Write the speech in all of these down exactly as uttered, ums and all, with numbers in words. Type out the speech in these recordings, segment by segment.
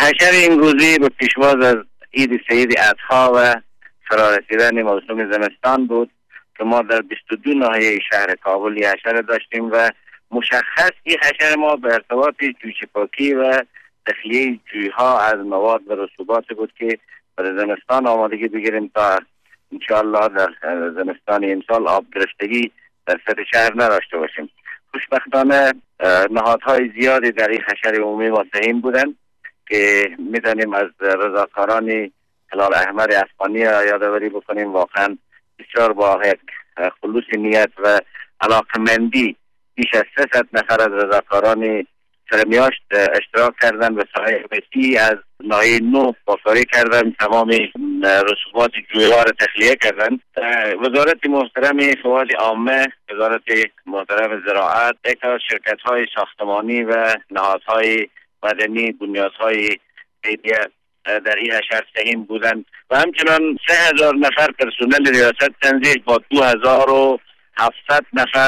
حشر امروزی به پیشواز از عید سید اضحی و فرارسیدن موسم زمستان بود که ما در بیست و دو ناحیه شهر کابل یک حشر داشتیم و مشخص این حشر ما به ارتباط جوجه پاکی و تخلیه جویها از مواد و رسوبات بود که برای زمستان آمادگی بگیریم تا انشاءالله در زمستان امسال آب گرفتگی در سطح شهر نداشته باشیم. خوشبختانه نهادهای زیادی در این حشر عمومی ما سهیم بودند که می‌دانیم از رضاکاران هلال احمر افغانی یادآوری بکنیم. واقعا بسیار با یک خلوص نیت و علاقمندی بیش از سیصد نفر از رضاکاران سرمیاشت اشتراک کردن و ساحه وسیعی از ناحیه نو بافاری کردن، تمام رسوبات جویها را تخلیه کردن. وزارت محترم فواد عامه، وزارت محترم زراعت، یک از شرکت های ساختمانی و نهادهای مدنی، بنیادهای دیگه در این حشر سهیم بودند و همچنان سه هزار نفر پرسنل ریاست تنظیم با دو هزار و هفتصد نفر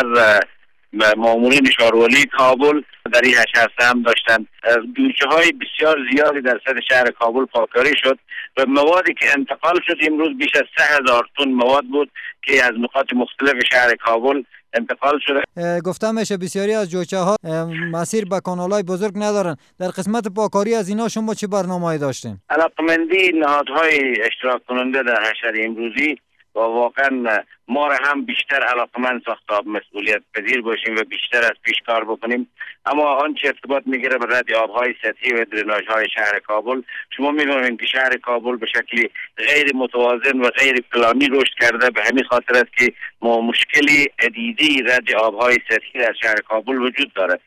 مامورین شاروالی کابل در این حشر سهم داشتند. دوچه های بسیار زیادی در سطح شهر کابل پاکاری شد و موادی که انتقال شد امروز بیش از سه هزار تن مواد بود که از نقاط مختلف شهر کابل انتقال شده. گفتم میشه بسیاری از جوچه ها مسیر به کانالای بزرگ ندارن. در قسمت پاکاری از اینا شما چه برنامه‌ای داشتین؟ علاقمندی نهادهای اشتراک کننده در حشر امروزی و واقعا ما را هم بیشتر علاقمند ساخت تا مسئولیت پذیر باشیم و بیشتر از پیش کار بکنیم. اما آنچه ارتباط میگیره به رد آبهای سطحی و درناژ های شهر کابل، شما می‌بینید که شهر کابل به شکلی غیر متوازن و غیر پلانی رشد کرده. به همین خاطر است که ما مشکلی عدیدی رد آبهای سطحی در شهر کابل وجود داره.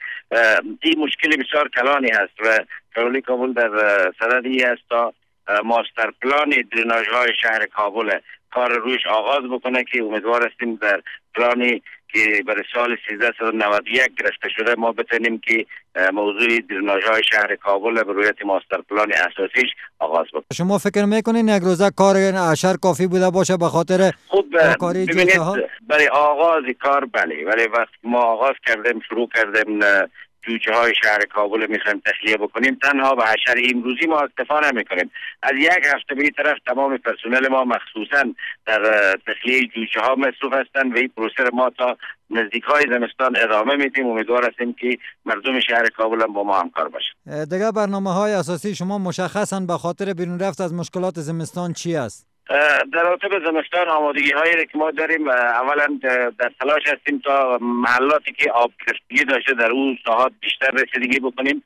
این مشکلی بسیار کلانی هست و شهر کابل در صددی است تا ماستر پلان درناژ های شهر کابل کار روش آغاز بکنه که امیدوار هستیم در پلانی که برای سال سیزده و نود و یک گرفته شده ما بتونیم که موضوع درناژ های شهر کابل به رویت ماستر پلان اساسیش آغاز بکنه. شما فکر میکنین یک روزه کار حشر کافی بوده باشه به خاطر پاکاری جوچه ها؟ برای آغاز کار بله، ولی وقت ما آغاز کردیم شروع کردیم جوچه های شهر کابل میخوایم تخلیه بکنیم، تنها به حشر امروزی ما اکتفا نمیکنیم. از یک هفته به این طرف تمام پرسنل ما مخصوصا در تخلیه جوچه ها مصروف هستند و این پروسه ما تا نزدیک های زمستان ادامه میدیم. امیدوار هستیم که مردم شهر کابل هم با ما همکار باشند. دیگه برنامه های اساسی شما مشخصا به خاطر بیرون رفت از مشکلات زمستان چی است؟ در رابطه به زمستان آمادگی هایی که ما داریم، اولا در تلاش هستیم تا محلاتی که آب گرفتگی داشته در اون ساحات بیشتر رسیدگی بکنیم.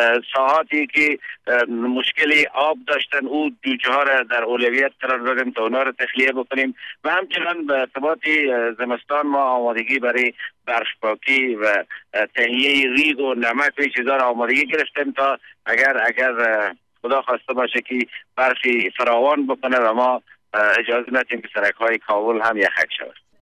ساحاتی که مشکلی آب داشتن او جوچه ها را در اولویت قرار دادیم تا اونا را تخلیه بکنیم و همچنان به ارتباط زمستان ما آمادگی برای برف پاکی و تهیه ریگ و نمک و چیزا را آمادگی گرفتیم تا اگر اگر خدا خواسته باشه که برفی فراوان بکنه و ما اجازه ندیم که سرک های کابل هم یخک شود.